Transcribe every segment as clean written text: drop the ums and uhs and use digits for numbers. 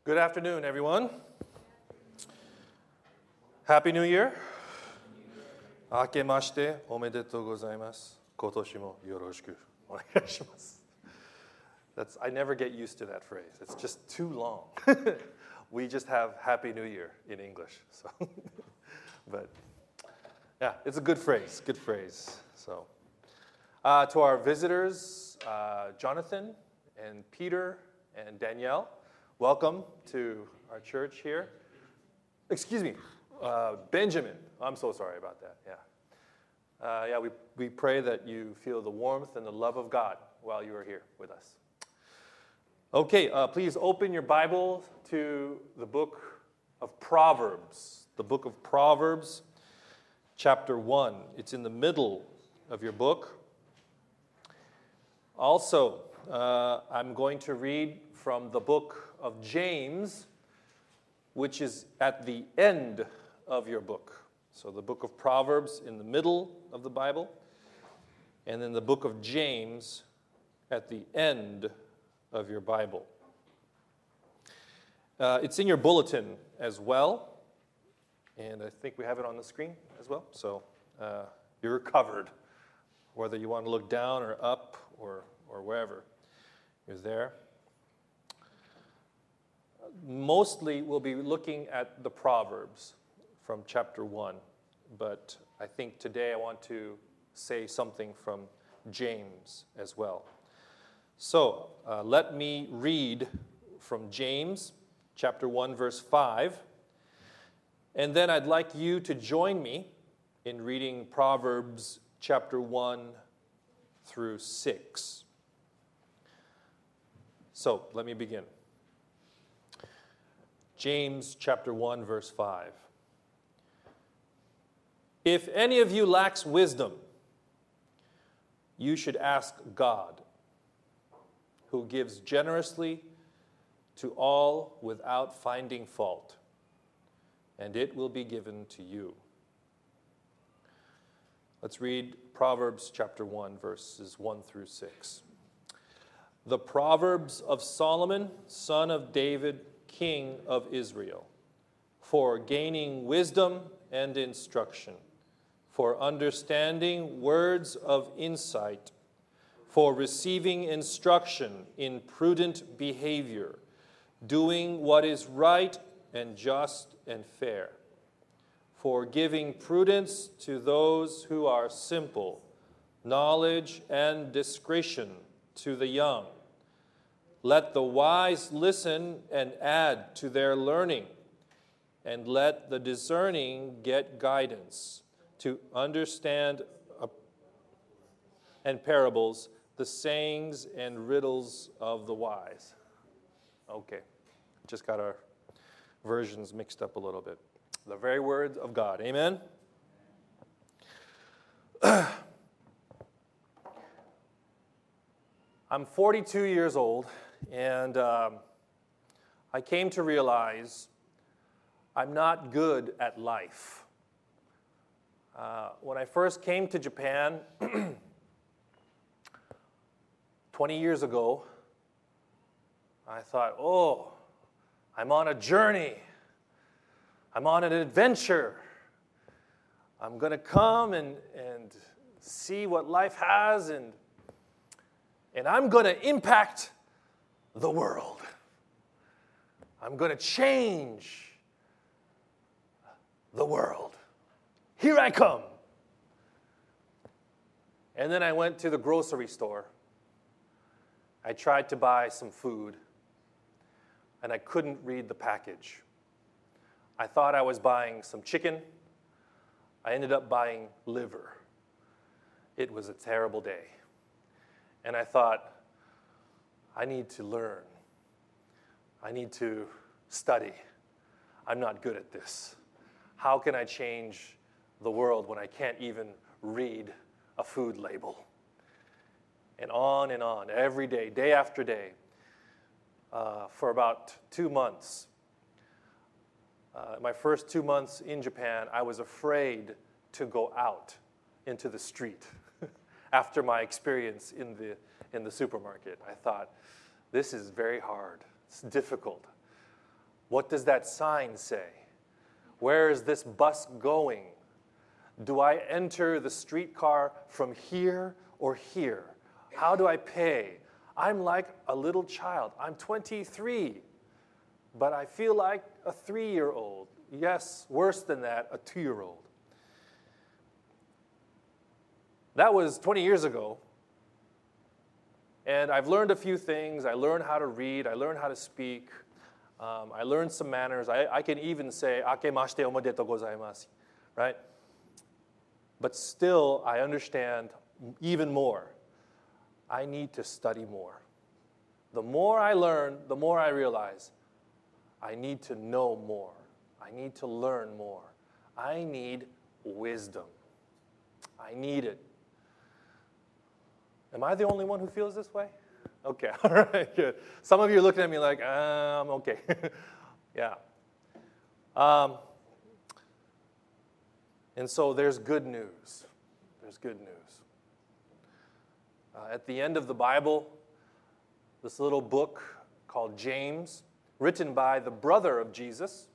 Good afternoon, everyone. Happy New Year. 明けましておめでとうございます。今年もよろしくお願いします。I never get used to that phrase. It's just too long. We just have Happy New Year in English. So, but yeah, it's a good phrase. Good phrase. So, to our visitors, Jonathan and Peter and Danielle, welcome to our church here. Excuse me, Benjamin. I'm so sorry about that. Yeah. We pray that you feel the warmth and the love of God while you are here with us. Okay, please open your Bible to the book of Proverbs. The book of Proverbs, chapter 1. It's in the middle of your book. Also, I'm going to read from the book of James, which is at the end of your book. So the book of Proverbs in the middle of the Bible, and then the book of James at the end of your Bible. It's in your bulletin as well, and I think we have it on the screen as well. So you're covered, whether you want to look down or up or wherever. You're there. Mostly we'll be looking at the Proverbs from chapter 1, but I think today I want to say something from James as well. So let me read from James chapter 1, verse 5, and then I'd like you to join me in reading Proverbs chapter 1 through 6. So let me begin. James chapter 1, verse 5. If any of you lacks wisdom, you should ask God, who gives generously to all without finding fault, and it will be given to you. Let's read Proverbs chapter 1, verses 1 through 6. The Proverbs of Solomon, son of David, king of Israel, for gaining wisdom and instruction, for understanding words of insight, for receiving instruction in prudent behavior, doing what is right and just and fair, for giving prudence to those who are simple, knowledge and discretion to the young. Let the wise listen and add to their learning, and let the discerning get guidance to understand and parables, the sayings and riddles of the wise. Okay, just got our versions mixed up a little bit. The very word of God. Amen? I'm 42 years old, and I came to realize I'm not good at life. When I first came to Japan 20 years ago, I thought, I'm on a journey. I'm on an adventure. I'm going to come and see what life has, and I'm going to impact the world. I'm going to change the world. Here I come. And then I went to the grocery store. I tried to buy some food, and I couldn't read the package. I thought I was buying some chicken. I ended up buying liver. It was a terrible day. And I thought, I need to learn. I need to study. I'm not good at this. How can I change the world when I can't even read a food label? And on, every day, day after day, for about 2 months. My first 2 months in Japan, I was afraid to go out into the street. After my experience in the supermarket, I thought, this is very hard. It's difficult. What does that sign say? Where is this bus going? Do I enter the streetcar from here or here? How do I pay? I'm like a little child. I'm 23, but I feel like a 3-year-old. Yes, worse than that, a 2-year-old. That was 20 years ago. And I've learned a few things. I learned how to read. I learned how to speak. I learned some manners. I can even say, "Akemashite omedetou gozaimasu," right? But still, I understand even more. I need to study more. The more I learn, the more I realize I need to know more. I need to learn more. I need wisdom. I need it. Am I the only one who feels this way? Okay, all right, good. Some of you are looking at me like, I'm okay. Yeah. And so there's good news. There's good news. At the end of the Bible, this little book called James, written by the brother of Jesus,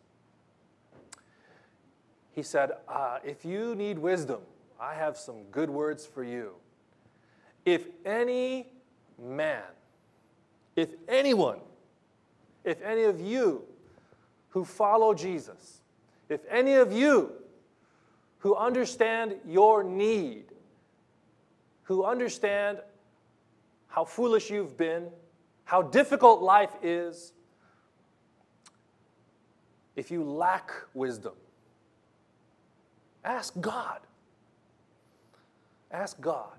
he said, if you need wisdom, I have some good words for you. If any man, if anyone, if any of you who follow Jesus, if any of you who understand your need, who understand how foolish you've been, how difficult life is, if you lack wisdom, ask God. Ask God,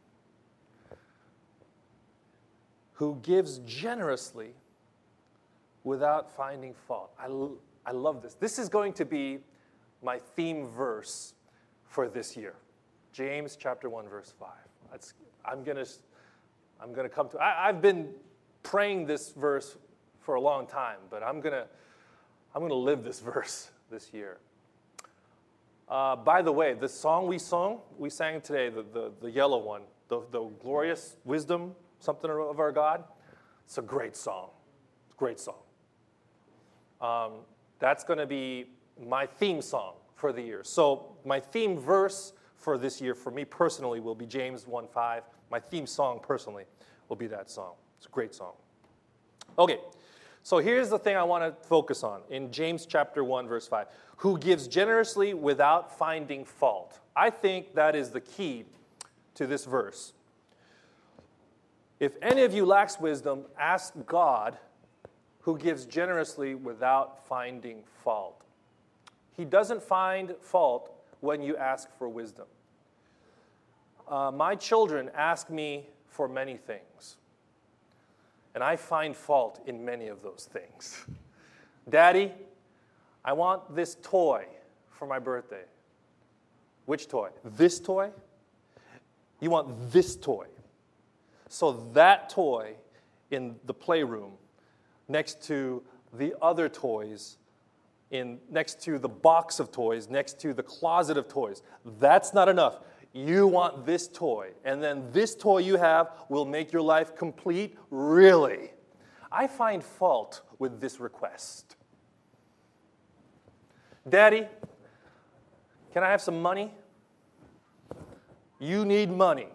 who gives generously without finding fault. I love this. This is going to be my theme verse for this year. James chapter 1, verse 5. I'm going to come to. I've been praying this verse for a long time, but I'm going to live this verse this year. By the way, the song we sang today, the yellow one, the glorious wisdom, something of our God. It's a great song. It's a great song. That's going to be my theme song for the year. So my theme verse for this year, for me personally, will be James 1:5. My theme song personally will be that song. It's a great song. Okay, so here's the thing I want to focus on in James chapter 1, verse 5. Who gives generously without finding fault. I think that is the key to this verse. If any of you lacks wisdom, ask God, who gives generously without finding fault. He doesn't find fault when you ask for wisdom. My children ask me for many things, and I find fault in many of those things. Daddy, I want this toy for my birthday. Which toy? This toy? You want this toy. So that toy in the playroom next to the other toys, next to the box of toys, next to the closet of toys. That's not enough. You want this toy, and then this toy you have will make your life complete? Really? I find fault with this request. Daddy, can I have some money? You need money.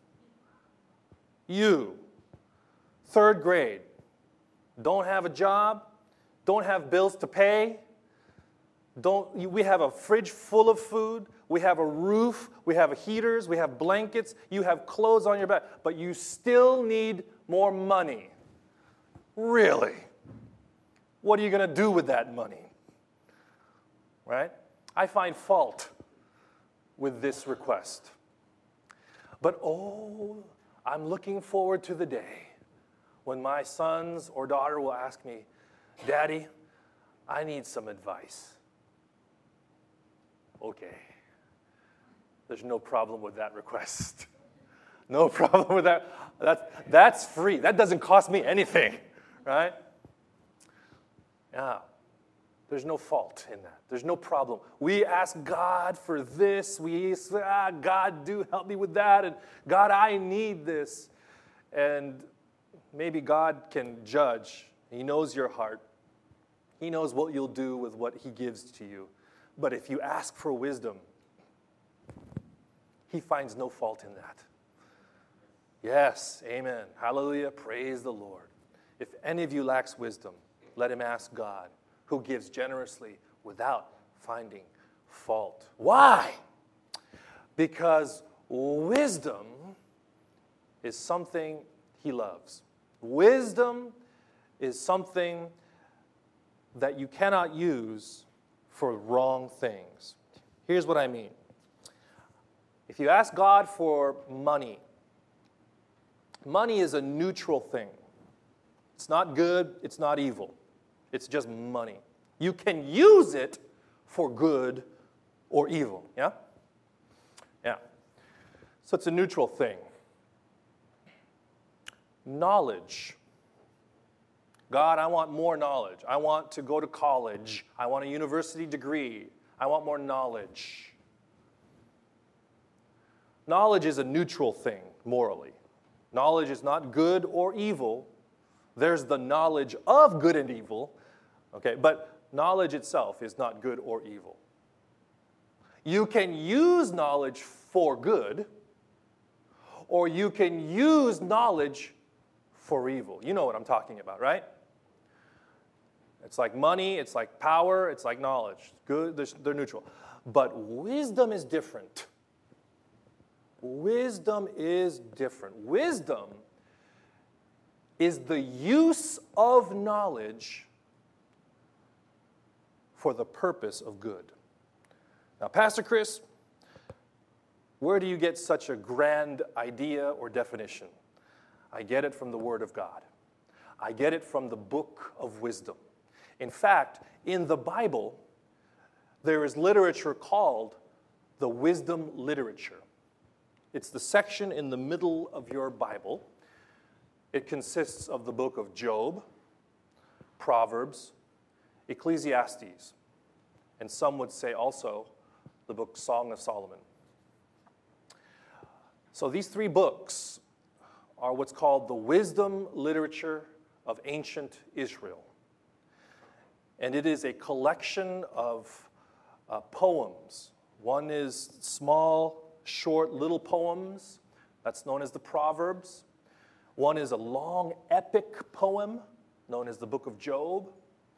You, 3rd grade, don't have a job, don't have bills to pay, we have a fridge full of food, we have a roof, we have heaters, we have blankets, you have clothes on your back, but you still need more money. Really? What are you going to do with that money? Right? I find fault with this request. But I'm looking forward to the day when my sons or daughter will ask me, Daddy, I need some advice. Okay. There's no problem with that request. No problem with that. That's free. That doesn't cost me anything, right? Yeah. There's no fault in that. There's no problem. We ask God for this. We say, God, do help me with that. And God, I need this. And maybe God can judge. He knows your heart. He knows what you'll do with what he gives to you. But if you ask for wisdom, he finds no fault in that. Yes, amen. Hallelujah, praise the Lord. If any of you lacks wisdom, let him ask God, who gives generously without finding fault. Why? Because wisdom is something he loves. Wisdom is something that you cannot use for wrong things. Here's what I mean. If you ask God for money, money is a neutral thing. It's not good, it's not evil. It's just money. You can use it for good or evil, yeah? Yeah. So it's a neutral thing. Knowledge. God, I want more knowledge. I want to go to college. I want a university degree. I want more knowledge. Knowledge is a neutral thing, morally. Knowledge is not good or evil. There's the knowledge of good and evil, okay? But knowledge itself is not good or evil. You can use knowledge for good, or you can use knowledge for evil. You know what I'm talking about, right? It's like money, it's like power, it's like knowledge. Good, they're neutral. But wisdom is different. Wisdom is different. Wisdom is the use of knowledge for the purpose of good. Now, Pastor Chris, where do you get such a grand idea or definition? I get it from the Word of God. I get it from the book of wisdom. In fact, in the Bible, there is literature called the wisdom literature. It's the section in the middle of your Bible. It consists of the book of Job, Proverbs, Ecclesiastes, and some would say also the book Song of Solomon. So these three books are what's called the wisdom literature of ancient Israel. And it is a collection of poems. One is small, short, little poems. That's known as the Proverbs. One is a long, epic poem known as the Book of Job.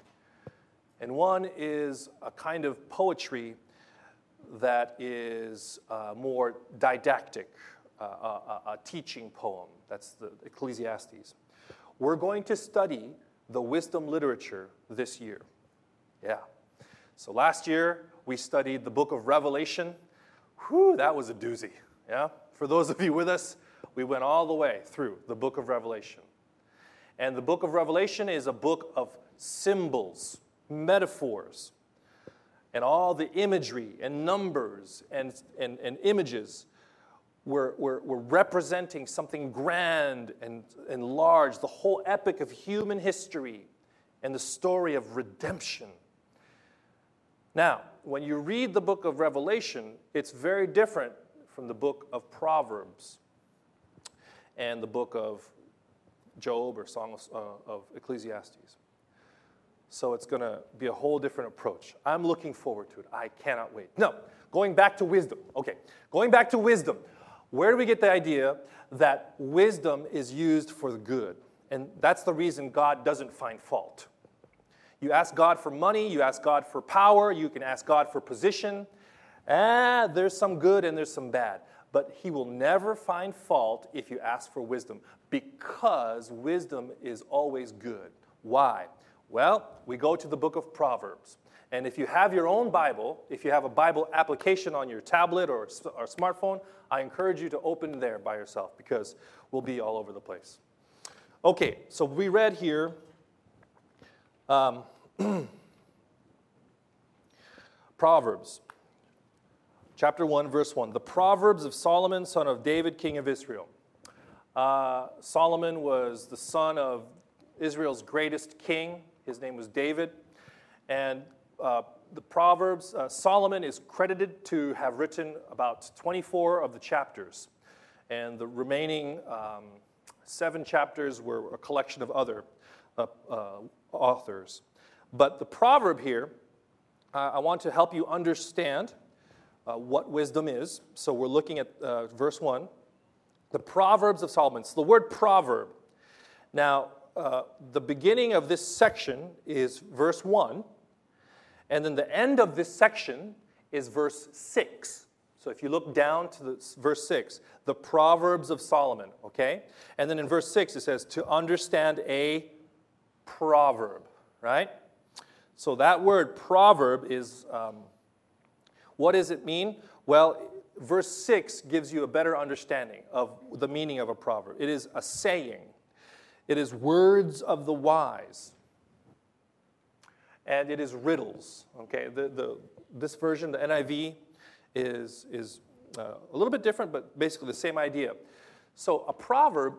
And one is a kind of poetry that is more didactic, a teaching poem. That's the Ecclesiastes. We're going to study the wisdom literature this year. Yeah. So last year, we studied the book of Revelation. Whew, that was a doozy. Yeah. For those of you with us, we went all the way through the book of Revelation. And the book of Revelation is a book of symbols, metaphors, and all the imagery and numbers and images were representing something grand and large, the whole epic of human history and the story of redemption. Now, when you read the book of Revelation, it's very different from the book of Proverbs and the book of Job or Song of Ecclesiastes. So it's going to be a whole different approach. I'm looking forward to it. I cannot wait. No, going back to wisdom. Okay, going back to wisdom. Where do we get the idea that wisdom is used for the good? And that's the reason God doesn't find fault. You ask God for money, you ask God for power, you can ask God for position. There's some good and there's some bad. But he will never find fault if you ask for wisdom, because wisdom is always good. Why? Well, we go to the book of Proverbs. And if you have your own Bible, if you have a Bible application on your tablet or smartphone, I encourage you to open there by yourself, because we'll be all over the place. Okay, so we read here Proverbs, chapter 1, verse 1. The Proverbs of Solomon, son of David, king of Israel. Solomon was the son of Israel's greatest king. His name was David. And the Proverbs, Solomon is credited to have written about 24 of the chapters. And the remaining 7 chapters were a collection of other authors. But the proverb here, I want to help you understand what wisdom is. So we're looking at verse 1. The Proverbs of Solomon. So the word proverb. Now, the beginning of this section is verse 1. And then the end of this section is verse 6. So if you look down to verse 6, the Proverbs of Solomon, okay? And then in verse 6 it says, to understand a proverb, right? So that word proverb is, what does it mean? Well, verse 6 gives you a better understanding of the meaning of a proverb. It is a saying. It is words of the wise. And it is riddles, okay? This version, the NIV, is a little bit different, but basically the same idea. So a proverb,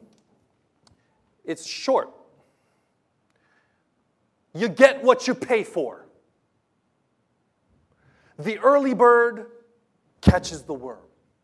it's short. You get what you pay for. The early bird catches the worm.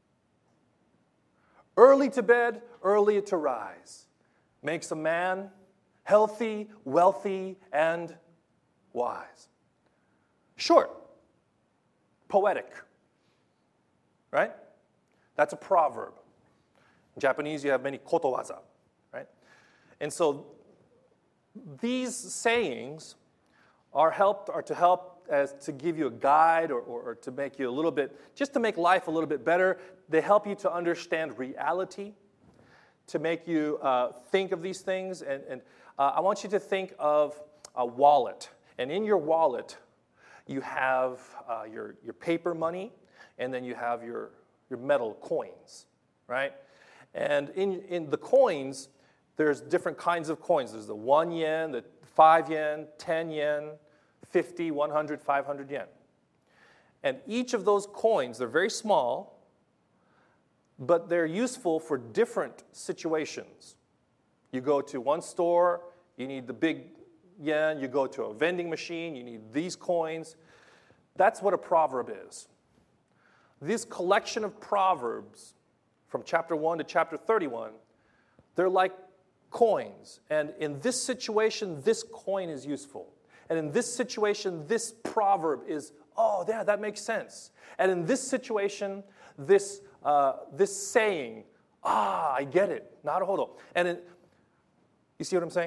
Early to bed, early to rise. Makes a man healthy, wealthy, and wise. Short. Poetic. Right? That's a proverb. In Japanese, you have many kotowaza. Right? And so these sayings are to help as to give you a guide or to make you a little bit, just to make life a little bit better. They help you to understand reality, to make you think of these things. And I want you to think of a wallet. And in your wallet, you have your paper money, and then you have your metal coins, right? And in the coins, there's different kinds of coins. There's the 1 yen, the 5 yen, 10 yen, 50, 100, 500 yen. And each of those coins, they're very small, but they're useful for different situations. You go to one store, you need the big yen. You go to a vending machine, you need these coins. That's what a proverb is. This collection of proverbs from chapter 1 to chapter 31, they're like coins. And in this situation, this coin is useful. And in this situation, this proverb is, oh, yeah, that makes sense. And in this situation, this saying, I get it. Naruhodo. And you see what I'm saying?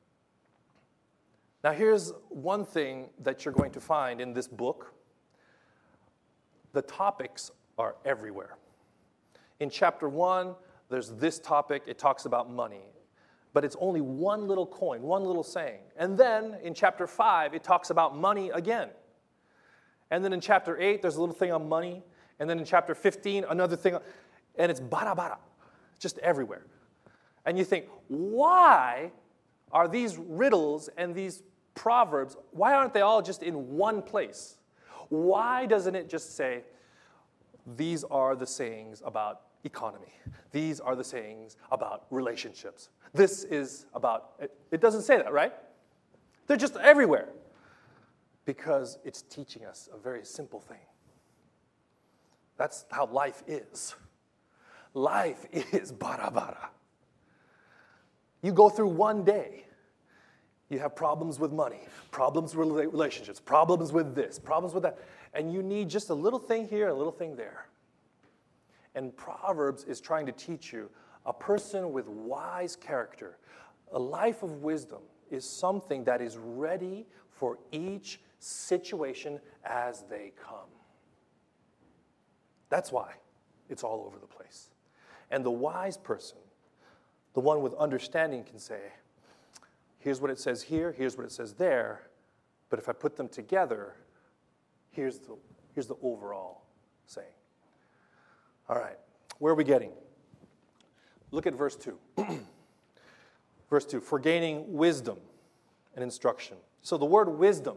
Now, here's one thing that you're going to find in this book. The topics are everywhere. In chapter 1, there's this topic. It talks about money. But it's only one little coin, one little saying. And then in chapter 5, it talks about money again. And then in chapter 8, there's a little thing on money. And then in chapter 15, another thing. And it's bara, just everywhere. And you think, why are these riddles and these proverbs, why aren't they all just in one place? Why doesn't it just say, these are the sayings about economy. These are the sayings about relationships. This is about, it doesn't say that, right? They're just everywhere. Because it's teaching us a very simple thing. That's how life is. Life is bara. You go through one day. You have problems with money, problems with relationships, problems with this, problems with that. And you need just a little thing here, a little thing there. And Proverbs is trying to teach you a person with wise character, a life of wisdom is something that is ready for each situation as they come. That's why it's all over the place. And the wise person, the one with understanding, can say, here's what it says here, here's what it says there, but if I put them together, here's the overall saying. All right, where are we getting? Look at verse 2. Verse 2, for gaining wisdom and instruction. So the word wisdom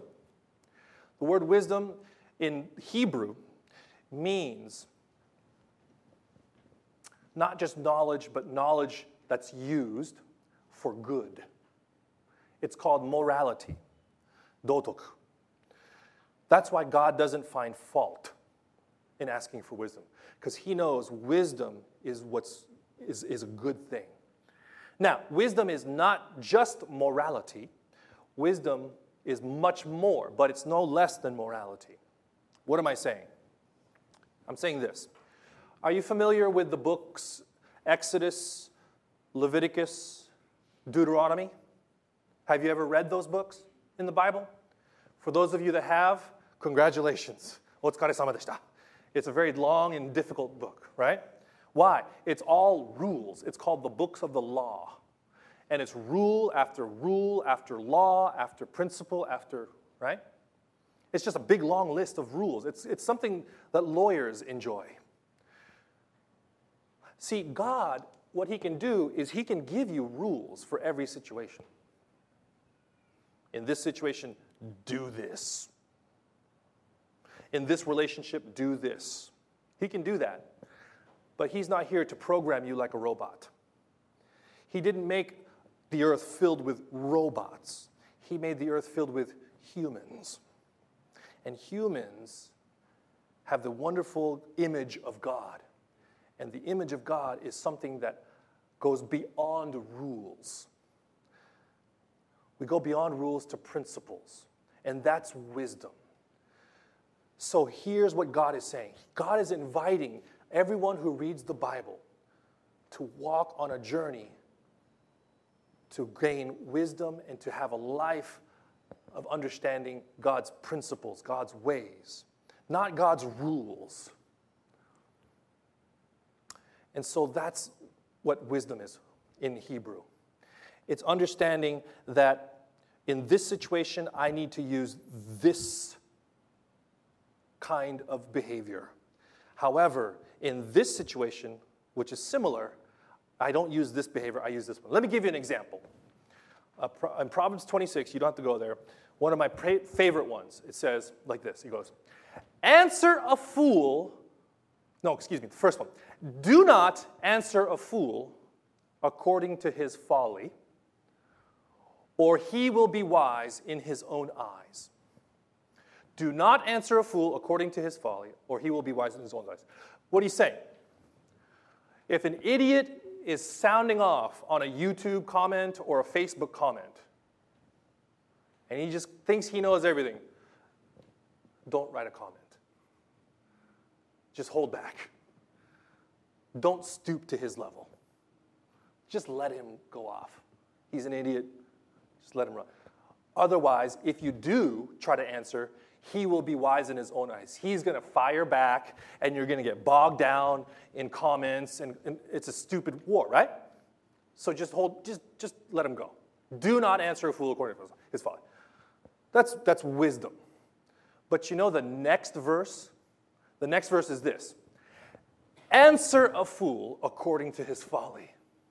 in Hebrew means not just knowledge, but knowledge that's used for good. It's called morality, dotoku. That's why God doesn't find fault in asking for wisdom, because he knows wisdom is a good thing. Now, wisdom is not just morality. Wisdom is much more, but it's no less than morality. What am I saying? I'm saying this. Are you familiar with the books Exodus, Leviticus, Deuteronomy? Have you ever read those books in the Bible? For those of you that have, congratulations. Otsukaresama deshita. It's a very long and difficult book, right? Why? It's all rules. It's called the books of the law. And it's rule after law, after principle, after, right? It's just a big, long list of rules. It's something that lawyers enjoy. See, God, what he can do is he can give you rules for every situation. In this situation, do this. In this relationship, do this. He can do that. But he's not here to program you like a robot. He didn't make the earth filled with robots. He made the earth filled with humans. And humans have the wonderful image of God. And the image of God is something that goes beyond rules. We go beyond rules to principles. And that's wisdom. So here's what God is saying. God is inviting everyone who reads the Bible to walk on a journey to gain wisdom and to have a life of understanding God's principles, God's ways, not God's rules. And so that's what wisdom is in Hebrew. It's understanding that in this situation, I need to use this kind of behavior. However, in this situation, which is similar, I don't use this behavior, I use this one. Let me give you an example. In Proverbs 26, you don't have to go there, one of my favorite ones, it says like this. He goes, the first one. Do not answer a fool according to his folly, or he will be wise in his own eyes. Do not answer a fool according to his folly, or he will be wise in his own eyes. What are you saying? If an idiot is sounding off on a YouTube comment or a Facebook comment, and he just thinks he knows everything, don't write a comment. Just hold back. Don't stoop to his level. Just let him go off. He's an idiot. Just let him run. Otherwise, if you do try to answer, he will be wise in his own eyes. He's going to fire back, and you're going to get bogged down in comments, and it's a stupid war, right? So just let him go. Do not answer a fool according to his folly. That's wisdom. But you know the next verse? The next verse is this. Answer a fool according to his folly.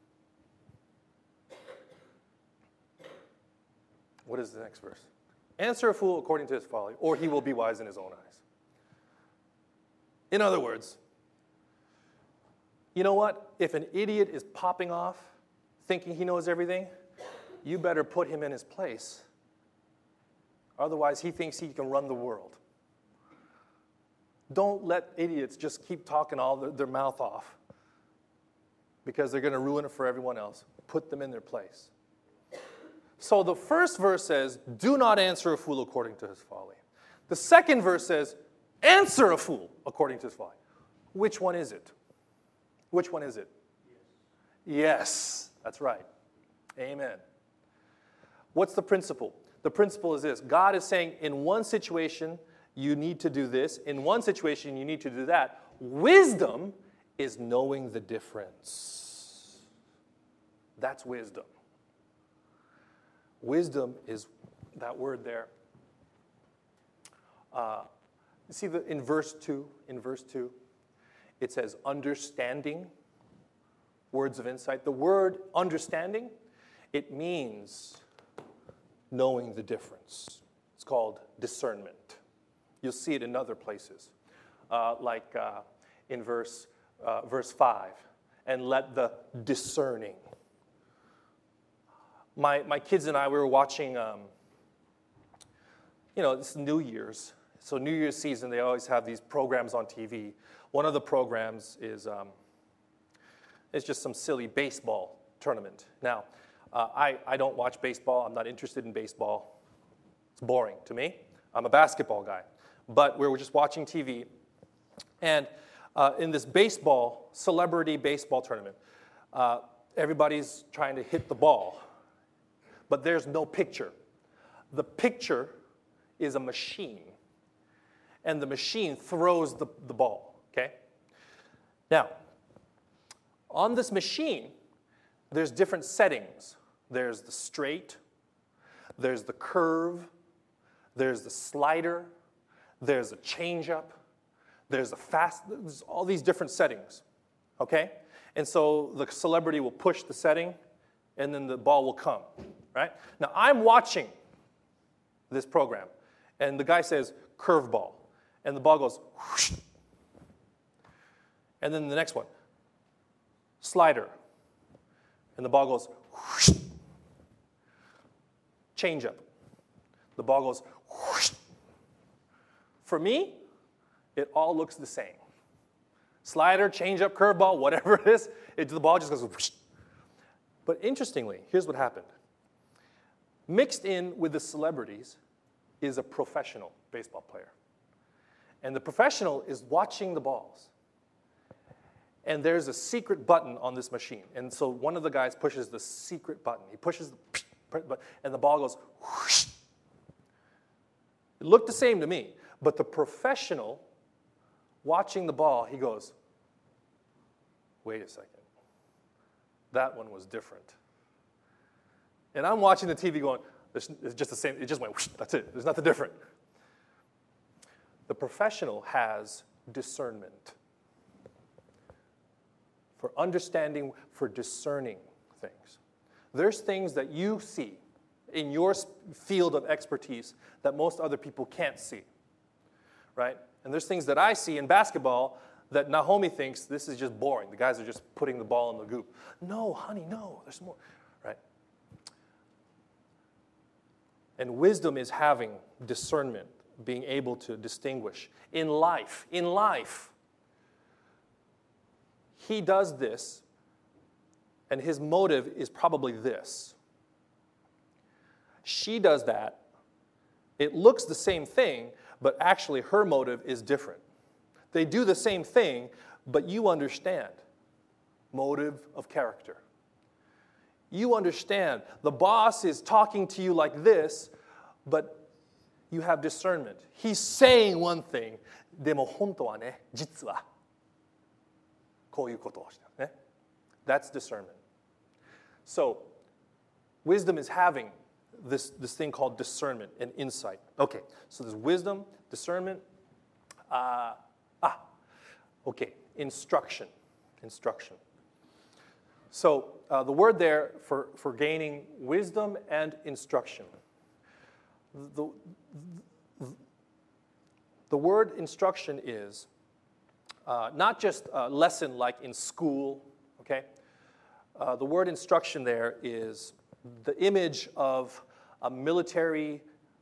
What is the next verse? Answer a fool according to his folly, or he will be wise in his own eyes. In other words, you know what? If an idiot is popping off, thinking he knows everything, you better put him in his place. Otherwise, he thinks he can run the world. Don't let idiots just keep talking all their mouth off because they're going to ruin it for everyone else. Put them in their place. So the first verse says, do not answer a fool according to his folly. The second verse says, answer a fool according to his folly. Which one is it? Which one is it? Yes, that's right. Amen. What's the principle? The principle is this. God is saying in one situation, you need to do this. In one situation, you need to do that. Wisdom is knowing the difference. That's wisdom. Wisdom is that word there. You see in verse 2, it says understanding, words of insight. The word understanding, it means knowing the difference. It's called discernment. You'll see it in other places, like in verse 5, and let the discerning. My kids and I, we were watching, it's New Year's. So New Year's season, they always have these programs on TV. One of the programs is it's just some silly baseball tournament. Now, I don't watch baseball. I'm not interested in baseball. It's boring to me. I'm a basketball guy. But we were just watching TV, and in this celebrity baseball tournament, everybody's trying to hit the ball, but there's no pitcher. The pitcher is a machine, and the machine throws the ball, okay? Now, on this machine, there's different settings. There's the straight, there's the curve, there's the slider, there's a changeup, there's all these different settings, okay? And so the celebrity will push the setting, and then the ball will come, right? Now, I'm watching this program, and the guy says, curveball, and the ball goes, whoosh. And then the next one, slider, and the ball goes, whoosh. Changeup, the ball goes, whoosh. For me, it all looks the same. Slider, changeup, curveball, whatever it is, the ball just goes whoosh. But interestingly, here's what happened. Mixed in with the celebrities is a professional baseball player. And the professional is watching the balls. And there's a secret button on this machine. And so one of the guys pushes the secret button. He pushes the button, and the ball goes whoosh. It looked the same to me. But the professional watching the ball, he goes, wait a second. That one was different. And I'm watching the TV going, it's just the same. It just went whoosh. That's it. There's nothing different. The professional has discernment for understanding, for discerning things. There's things that you see in your field of expertise that most other people can't see, right? And there's things that I see in basketball that Naomi thinks this is just boring. The guys are just putting the ball in the goop. No, honey, no, there's more, right? And wisdom is having discernment, being able to distinguish. In life, he does this, and his motive is probably this. She does that. It looks the same thing, but actually her motive is different. They do the same thing, but you understand motive of character. You understand the boss is talking to you like this, but you have discernment. He's saying one thing, でも本当はね、実はこういうことをしてるね。That's discernment. So, wisdom is having this thing called discernment and insight. Okay, so there's wisdom, discernment. Okay, instruction. So the word there for gaining wisdom and instruction. The word instruction is not just a lesson like in school, okay? The word instruction there is the image of a military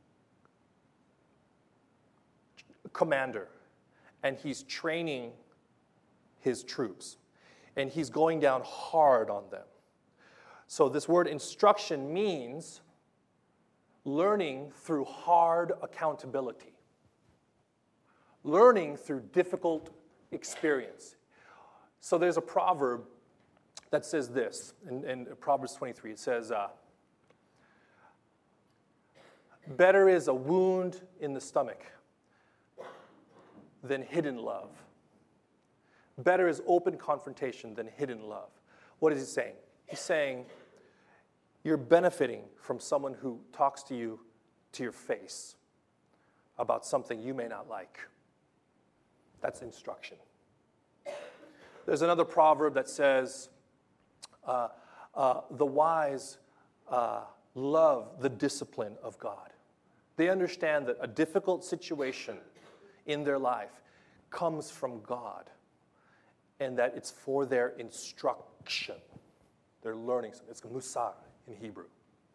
commander, and he's training his troops, and he's going down hard on them. So this word instruction means learning through hard accountability, learning through difficult experience. So there's a proverb that says this, in Proverbs 23, it says, better is a wound in the stomach than hidden love. Better is open confrontation than hidden love. What is he saying? He's saying you're benefiting from someone who talks to you to your face about something you may not like. That's instruction. There's another proverb that says, the wise love the discipline of God. They understand that a difficult situation in their life comes from God and that it's for their instruction. They're learning something. It's musar in Hebrew.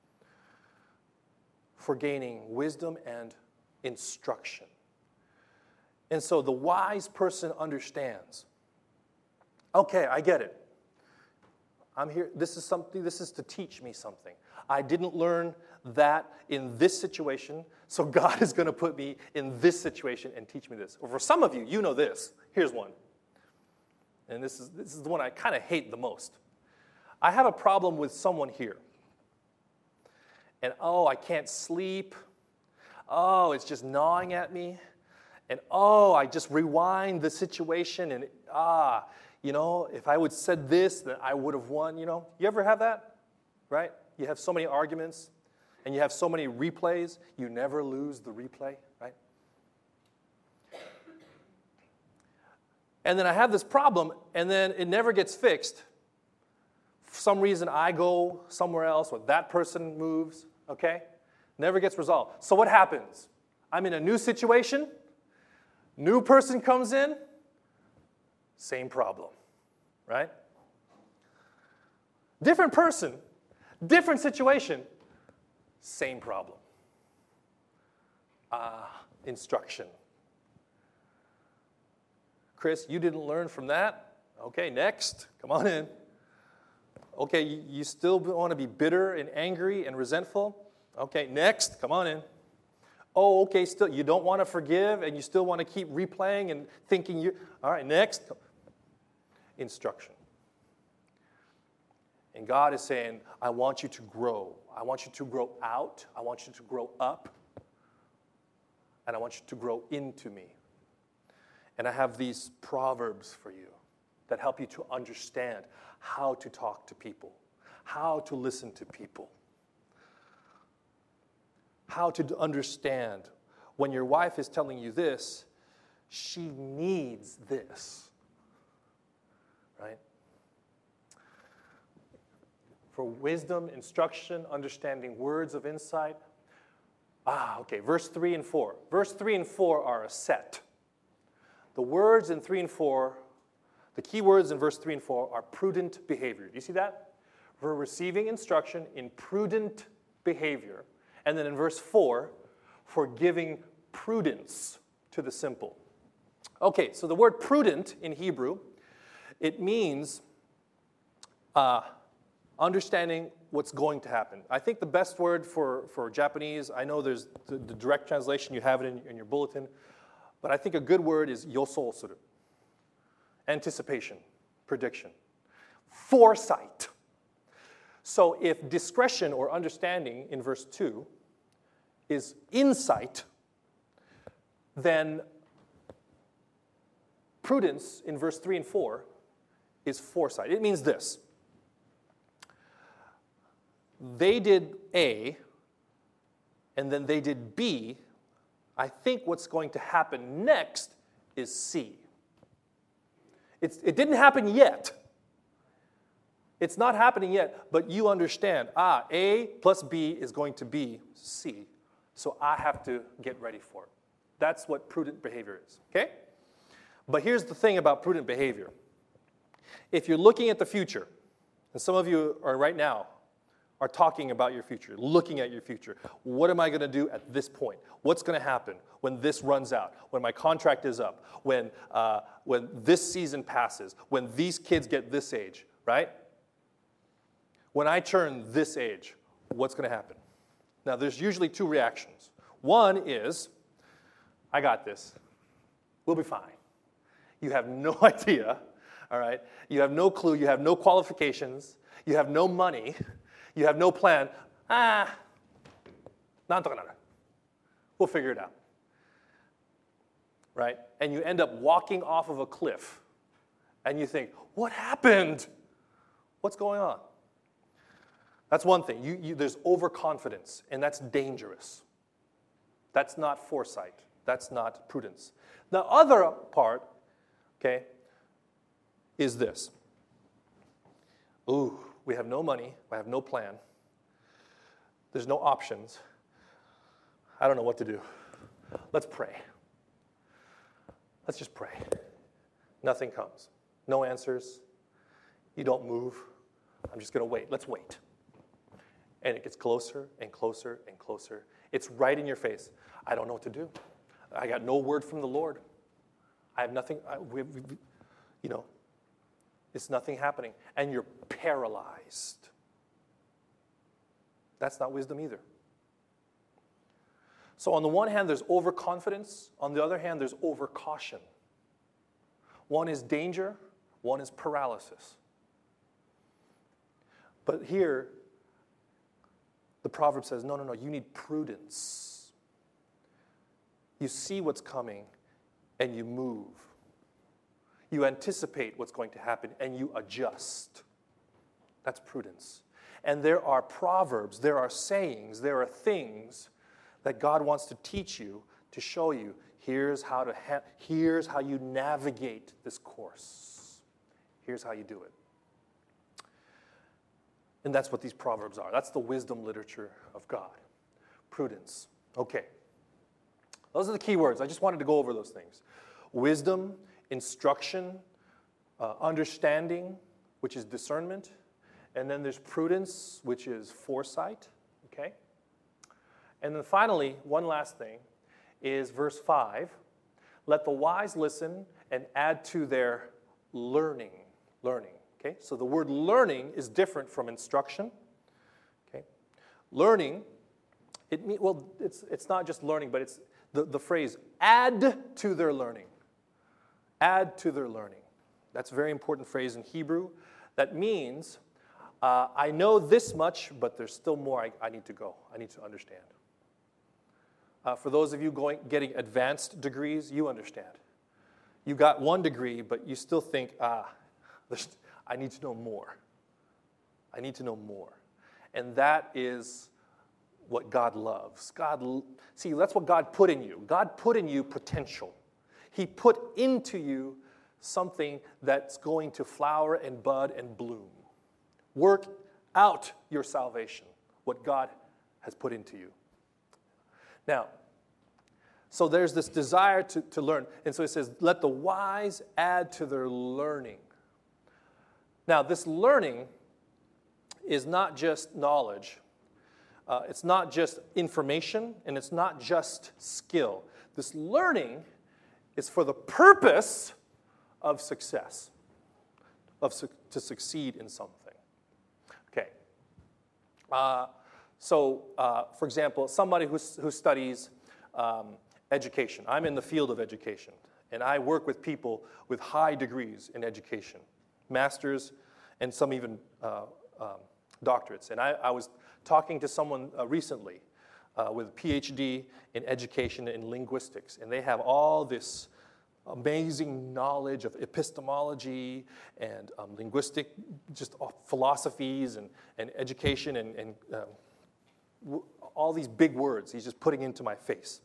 For gaining wisdom and instruction. And so the wise person understands, okay, I get it. I'm here. This is to teach me something. I didn't learn that in this situation, so God is going to put me in this situation and teach me this. Or for some of you, you know this. Here's one. And this is the one I kind of hate the most. I have a problem with someone here. And I can't sleep. It's just gnawing at me. And I just rewind the situation and if I would said this, then I would have won, You ever have that? Right? You have so many arguments and you have so many replays, you never lose the replay, right? And then I have this problem and then it never gets fixed. For some reason I go somewhere else or that person moves, okay? Never gets resolved. So what happens? I'm in a new situation, new person comes in, same problem, right? Different person, different situation, same problem. Instruction. Chris, you didn't learn from that? Okay, next. Come on in. Okay, you still want to be bitter and angry and resentful? Okay, next. Come on in. Oh, okay, still you don't want to forgive and you still want to keep replaying and thinking you... All right, next. Instruction. And God is saying, I want you to grow. I want you to grow out. I want you to grow up. And I want you to grow into me. And I have these proverbs for you that help you to understand how to talk to people, how to listen to people, how to understand when your wife is telling you this, she needs this, right? For wisdom, instruction, understanding words of insight. Okay, verse 3 and 4. Verse 3 and 4 are a set. The words in 3 and 4, the key words in verse 3 and 4 are prudent behavior. Do you see that? We're receiving instruction in prudent behavior. And then in verse 4, for giving prudence to the simple. Okay, so the word prudent in Hebrew, it means understanding what's going to happen. I think the best word for Japanese, I know there's the direct translation, you have it in your bulletin, but I think a good word is yosou suru. Anticipation, prediction, foresight. So if discretion or understanding in verse 2 is insight, then prudence in verse 3 and 4 is foresight. It means this. They did A, and then they did B. I think what's going to happen next is C. It didn't happen yet. It's not happening yet, but you understand, A plus B is going to be C, so I have to get ready for it. That's what prudent behavior is, okay? But here's the thing about prudent behavior. If you're looking at the future, and some of you are right now, are talking about your future, looking at your future. What am I going to do at this point? What's going to happen when this runs out, when my contract is up, when this season passes, when these kids get this age, right? When I turn this age, what's going to happen? Now, there's usually two reactions. One is, I got this. We'll be fine. You have no idea, all right? You have no clue. You have no qualifications. You have no money. You have no plan. Nantoka naru. We'll figure it out. Right? And you end up walking off of a cliff. And you think, what happened? What's going on? That's one thing. There's overconfidence, and that's dangerous. That's not foresight. That's not prudence. The other part, okay, is this. Ooh. We have no money. I have no plan. There's no options. I don't know what to do. Let's pray. Let's just pray. Nothing comes. No answers. You don't move. I'm just going to wait. Let's wait. And it gets closer and closer and closer. It's right in your face. I don't know what to do. I got no word from the Lord. I have nothing. It's nothing happening. And you're paralyzed. That's not wisdom either. So on the one hand, there's overconfidence. On the other hand, there's overcaution. One is danger, one is paralysis. But here, the proverb says, no, you need prudence. You see what's coming, and you move. You anticipate what's going to happen, and you adjust. That's prudence. And there are proverbs, there are sayings, there are things that God wants to teach you, to show you, here's how you navigate this course. Here's how you do it. And that's what these proverbs are. That's the wisdom literature of God. Prudence. Okay. Those are the key words. I just wanted to go over those things. Wisdom, instruction, understanding, which is discernment. And then there's prudence, which is foresight. Okay? And then finally, one last thing is verse 5. Let the wise listen and add to their learning. Learning. Okay? So the word learning is different from instruction. Okay? Learning, it's not just learning, but it's the phrase add to their learning. Add to their learning. That's a very important phrase in Hebrew. That means I know this much, but there's still more I need to go. I need to understand. For those of you getting advanced degrees, you understand. You got one degree, but you still think, I need to know more. I need to know more. And that is what God loves. See, that's what God put in you. God put in you potential. He put into you something that's going to flower and bud and bloom. Work out your salvation, what God has put into you. Now, so there's this desire to learn. And so it says, let the wise add to their learning. Now, this learning is not just knowledge. It's not just information, and it's not just skill. This learning is for the purpose of success, to succeed in something. Okay. For example, somebody who studies education. I'm in the field of education, and I work with people with high degrees in education, masters, and some even doctorates. And I was talking to someone recently with a PhD in education and linguistics, and they have all this amazing knowledge of epistemology and linguistic, just philosophies and education and all these big words he's just putting into my face.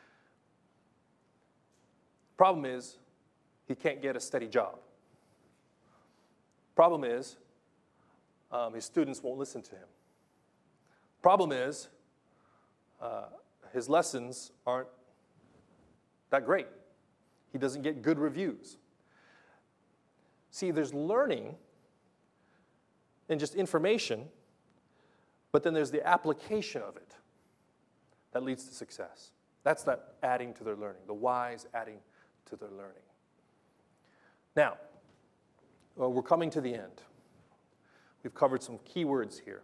Problem is, he can't get a steady job. Problem is, his students won't listen to him. Problem is, his lessons aren't that great. He doesn't get good reviews. See, there's learning and just information, but then there's the application of it that leads to success. That's that adding to their learning, the wise adding to their learning. Now, we're coming to the end. We've covered some key words here.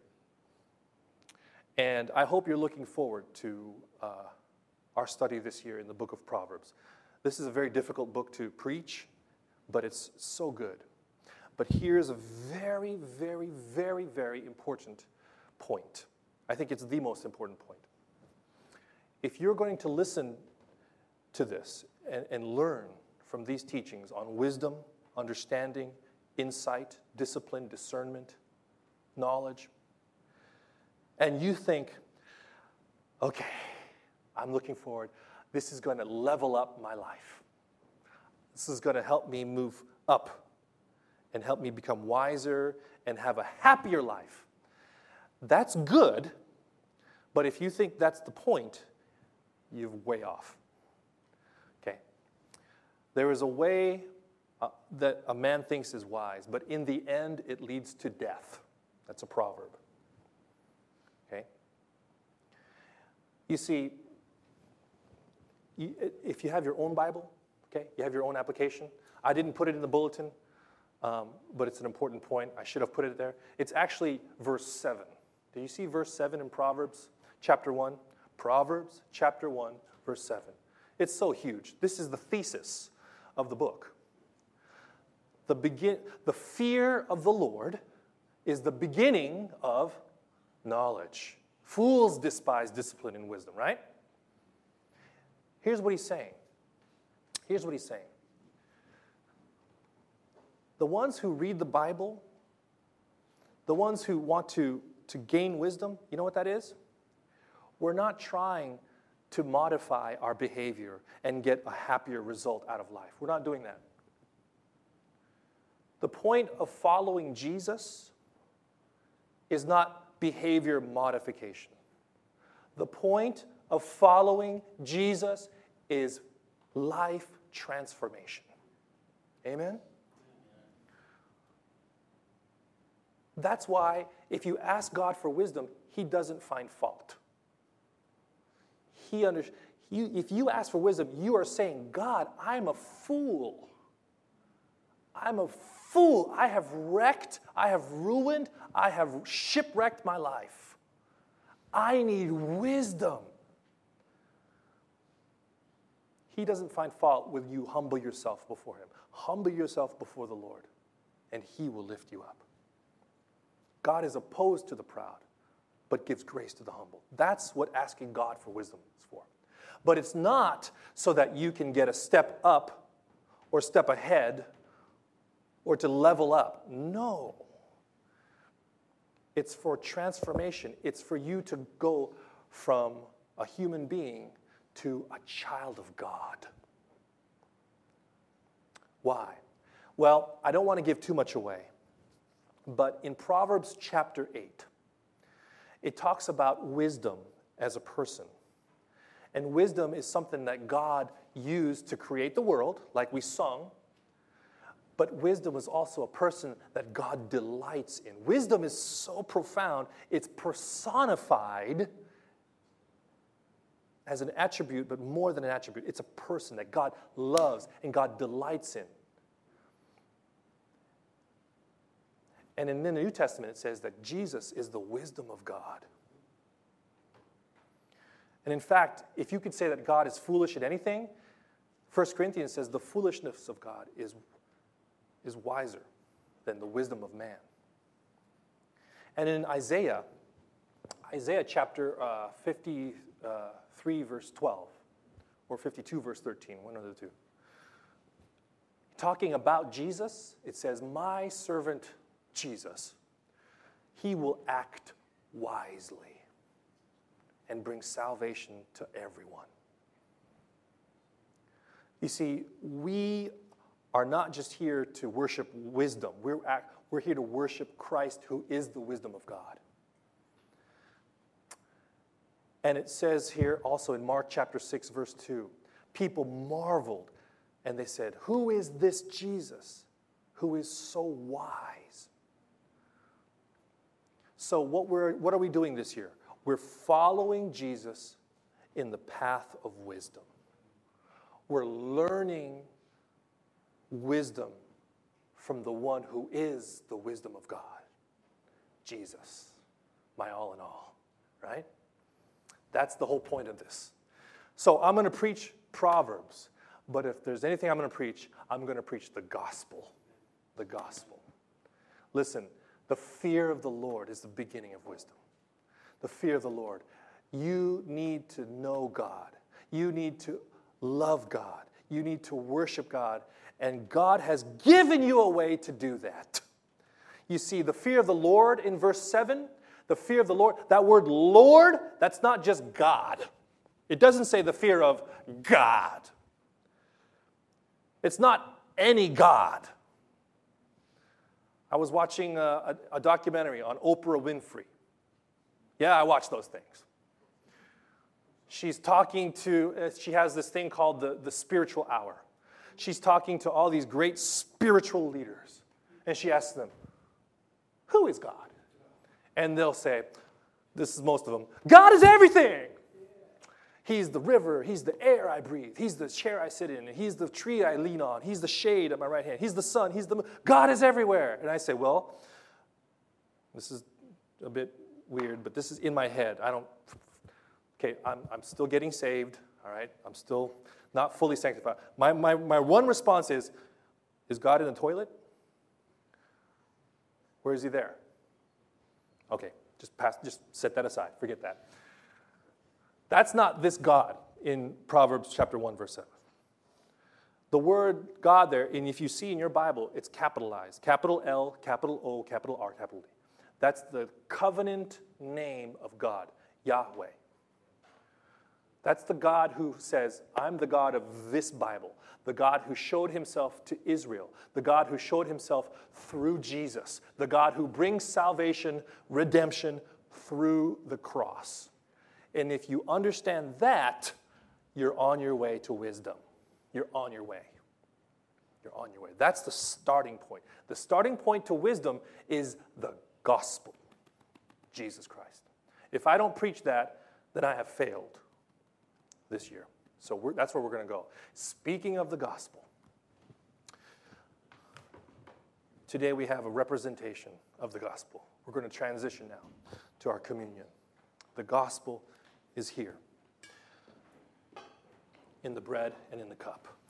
And I hope you're looking forward to our study this year in the book of Proverbs. This is a very difficult book to preach, but it's so good. But here's a very, very, very, very important point. I think it's the most important point. If you're going to listen to this and learn from these teachings on wisdom, understanding, insight, discipline, discernment, knowledge, and you think, okay, I'm looking forward. This is going to level up my life. This is going to help me move up and help me become wiser and have a happier life. That's good, but if you think that's the point, you're way off. Okay. There is a way that a man thinks is wise, but in the end, it leads to death. That's a proverb. Okay? You see, if you have your own Bible, okay, you have your own application. I didn't put it in the bulletin. but it's an important point. I should have put it there. It's actually verse 7. Do you see verse 7 in Proverbs chapter 1? Proverbs chapter 1, verse 7. It's so huge. This is the thesis of the book. The fear of the Lord is the beginning of knowledge. Fools despise discipline and wisdom, right? Here's what he's saying. Here's what he's saying. The ones who read the Bible, the ones who want to gain wisdom, you know what that is? We're not trying to modify our behavior and get a happier result out of life. We're not doing that. The point of following Jesus is not behavior modification. The point of following Jesus is life transformation. Amen? That's why if you ask God for wisdom, He doesn't find fault. If you ask for wisdom, you are saying, God, I'm a fool. I'm a fool. I have wrecked, I have ruined, I have shipwrecked my life. I need wisdom. He doesn't find fault with you humble yourself before Him. Humble yourself before the Lord, and He will lift you up. God is opposed to the proud, but gives grace to the humble. That's what asking God for wisdom is for. But it's not so that you can get a step up or step ahead or to level up. No. It's for transformation. It's for you to go from a human being to a child of God. Why? Well, I don't want to give too much away, but in Proverbs chapter 8, it talks about wisdom as a person. And wisdom is something that God used to create the world, like we sung. But wisdom is also a person that God delights in. Wisdom is so profound, it's personified as an attribute, but more than an attribute. It's a person that God loves and God delights in. And in the New Testament, it says that Jesus is the wisdom of God. And in fact, if you could say that God is foolish at anything, 1 Corinthians says the foolishness of God is wiser than the wisdom of man. And in Isaiah chapter 53, verse 12, or 52, verse 13, one of the two. Talking about Jesus, it says, my servant Jesus, He will act wisely and bring salvation to everyone. You see, we are not just here to worship wisdom. We're here to worship Christ, who is the wisdom of God. And it says here also in Mark chapter 6, verse 2, people marveled and they said, who is this Jesus who is so wise? So what are we doing this year? We're following Jesus in the path of wisdom. We're learning wisdom from the one who is the wisdom of God, Jesus, my all in all, right? That's the whole point of this. So I'm going to preach Proverbs, but if there's anything I'm going to preach the gospel. The gospel. Listen, the fear of the Lord is the beginning of wisdom. The fear of the Lord. You need to know God. You need to love God. You need to worship God. And God has given you a way to do that. You see, the fear of the Lord in verse 7, the fear of the Lord, that word Lord, that's not just God. It doesn't say the fear of God. It's not any God. I was watching a documentary on Oprah Winfrey. Yeah, I watch those things. She's talking to, she has this thing called the spiritual hour. She's talking to all these great spiritual leaders. And she asks them, who is God? And they'll say, this is most of them, God is everything. He's the river. He's the air I breathe. He's the chair I sit in. He's the tree I lean on. He's the shade at my right hand. He's the sun. He's the moon. God is everywhere. And I say, well, this is a bit weird, but this is in my head. I'm still getting saved, all right? I'm still not fully sanctified. My one response is God in the toilet? Where is he there? Okay, just set that aside. Forget that. That's not this God in Proverbs chapter 1, verse 7. The word God there, and if you see in your Bible, it's capitalized. Capital L, capital O, capital R, capital D. That's the covenant name of God, Yahweh. That's the God who says, I'm the God of this Bible, the God who showed himself to Israel, the God who showed himself through Jesus, the God who brings salvation, redemption through the cross. And if you understand that, you're on your way to wisdom. You're on your way. You're on your way. That's the starting point. The starting point to wisdom is the gospel, Jesus Christ. If I don't preach that, then I have failed this year. So that's where we're going to go. Speaking of the gospel, today we have a representation of the gospel. We're going to transition now to our communion. The gospel is here in the bread and in the cup.